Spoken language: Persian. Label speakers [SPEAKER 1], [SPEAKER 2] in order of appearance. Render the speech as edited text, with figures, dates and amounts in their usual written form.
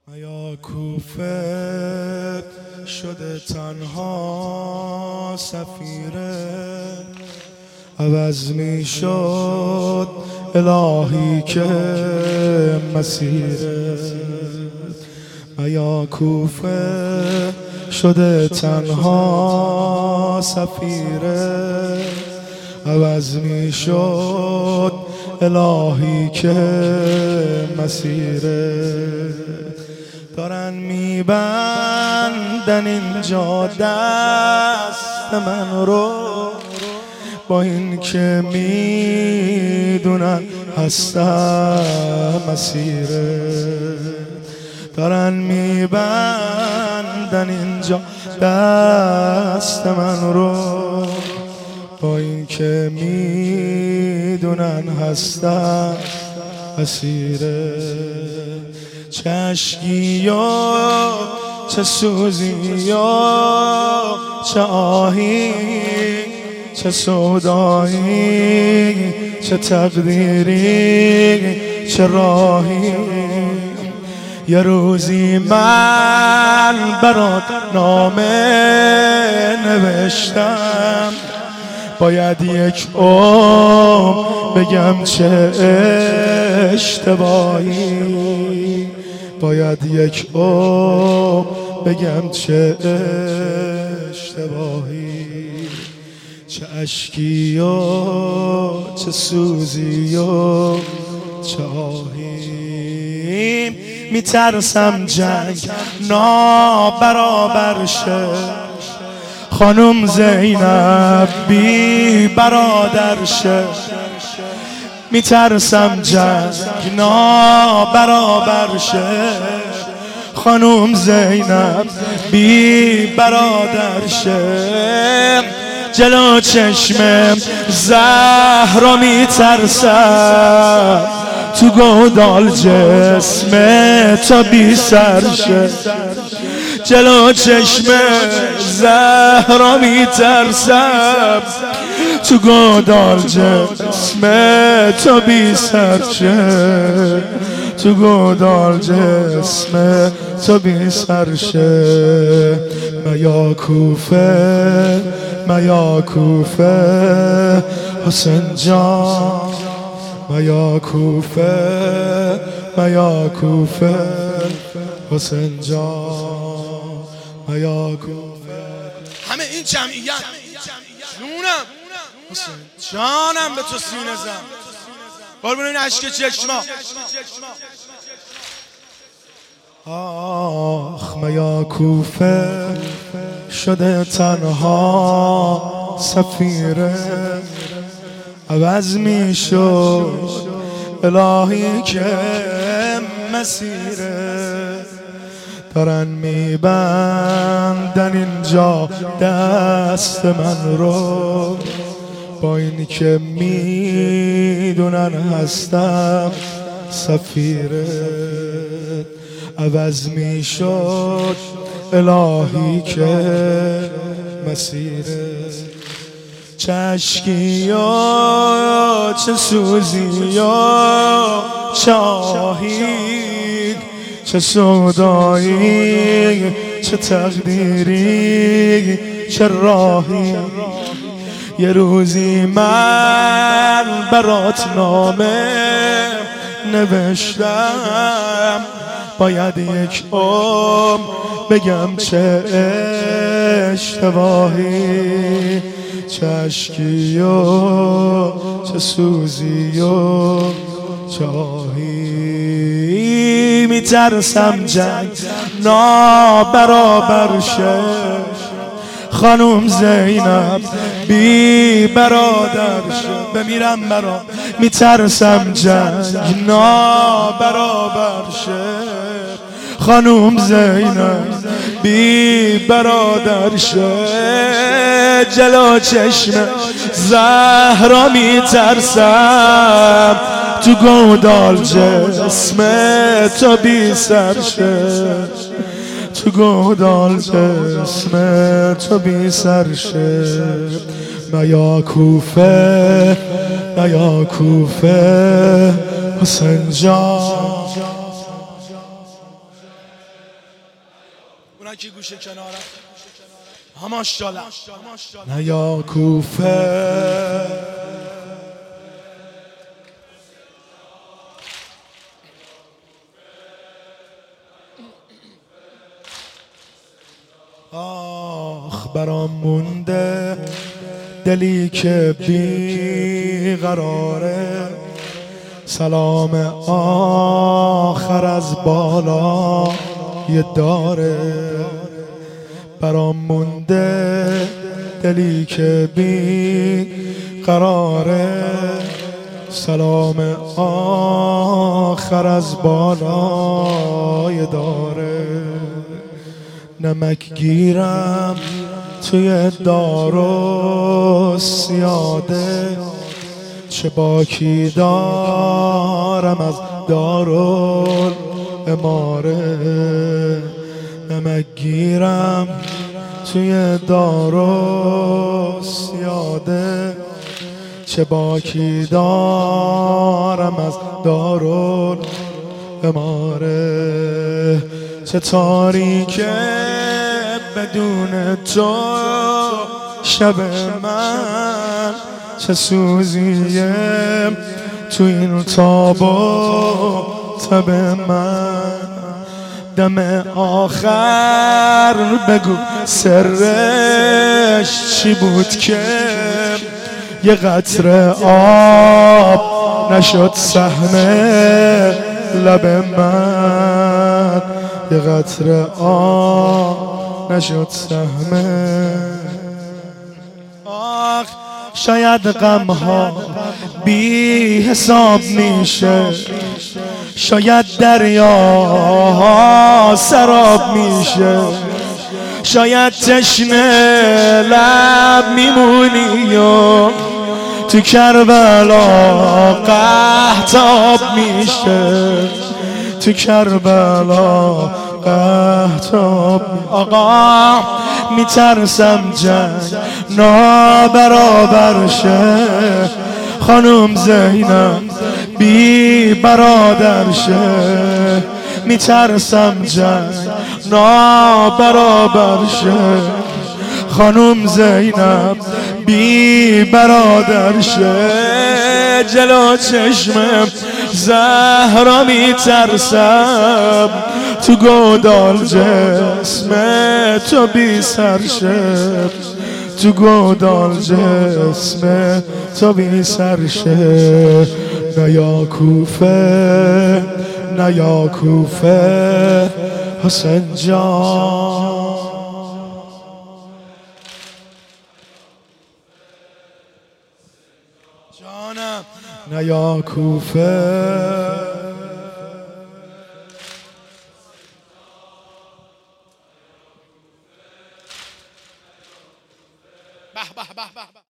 [SPEAKER 1] یا کوفه شده تنها سفیره، عوض می شد الهی که مسیره. یا کوفه شده تنها سفیره، عوض می شد الهی که مسیره. دارن میبندن اینجا دست من رو، با این که میدونن هستم مسیره. دارن میبندن اینجا دست من رو، با این که میدونن هستم مسیره. چه اشکی و چه سوزی و چه آهی، چه سودایی، چه تقدیری، چه راهی. یه روزی من برات نامه نوشتم، باید یک عمر بگم چه اشتباهی، باید یک عمر بگم چه اشتباهی. چه اشکی و چه سوزی و چه آهی. میترسم جنگ نابرابر شه، خانم زینب بی برادر شه. میترسم جنگ نابرابر شه، خانم زینب بی برادر شه. جلو چشم زهرا میترسم، تو گودال جسم تا بی سر شه. جلو چشم زهرا میترسم، تو گودال جسم تا بی سر شه. تو گودال جسم تا بی سر شه. یا کوفه، یا کوفه حسین جان، یا کوفه، یا کوفه حسین جان، یا کوفه.
[SPEAKER 2] همه این جمعیت جونم حسین جانم به تو سینه زن، قربون این عشق چشما.
[SPEAKER 1] آخ یا کوفه شده تنها سفیره، عوض می شد الهی که مسیره. دارن میبندن اینجا دست من رو، با این که میدونن هستم سفیره. عوض می شد الهی که مسیره. چه اشکی و چه سوزی و چه آهی، چه سودایی، چه تقدیری، چه راهی. یه روزی من برات نامه نوشتم، باید یک عمر بگم چه اشتباهی. چه اشکی و چه سوزی و چه آهی. میترسم جنگ نابرابر شه، خانم زینب بی برادر شه. بمیرم برا میترسم جنگ نابرابر شه، خانم زینب بی برادر شه. جلو چشم زهرا میترسم، تو گودال جسم تا بی سر شه. تو گودال جسم تا بی سر شه. یا کوفه، یا کوفه حسین جان،
[SPEAKER 2] اونا که گوشه کنارم ماشاءالله
[SPEAKER 1] نیا کوفه آخ برام مونده دلی که بی قراره سلام آخر از بالا یه داره برام مونده دلی که بی قراره سلام آخر از بالا یه داره نمک گیرم توی دارو سیاده چه باکی دارم از دارو اماره نمک گیرم توی دارو سیاده چه باکی دارم از دارو اماره چه تاریکه بدون تو شب من چه سوزیه تو این تاب و تب من دم آخر بگو سرش چی بود که یه قطره آب نشد سهم لب من یه قطره آب نشد سهم آخ شاید غمها بی حساب میشه شاید دریاها سراب میشه شاید تشنه لب میمونی و تو کربلا قحطاب میشه تو کربلا قحطاب آقا میترسم جنگ نابرابر شه خانم زینب بی برادر شه میترسم جنگ نابرابر شه خانم زینب بی برادر شه جلو چشمم زهرا میترسم تو گودال جسم تو بی سر شه تو گودال جسم تو بی سر شه نیا کوفه نیا کوفه حسین جان
[SPEAKER 2] جانم
[SPEAKER 1] نیا کوفه
[SPEAKER 2] به به به به